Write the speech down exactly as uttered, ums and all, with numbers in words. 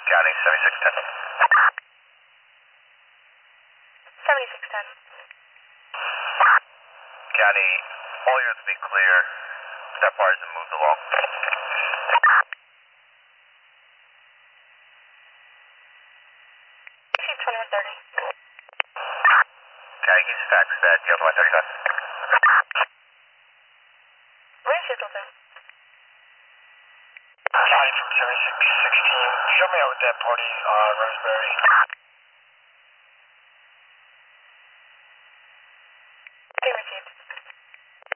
County seventy-six ten. seventy-six ten. County, all units be clear. Step bars and moved along. twenty-one thirty. County, keep fax that. You have one thirty-five. Where is Hazleton? County from seventy-six sixteen. Show me out with that party on Roseberry.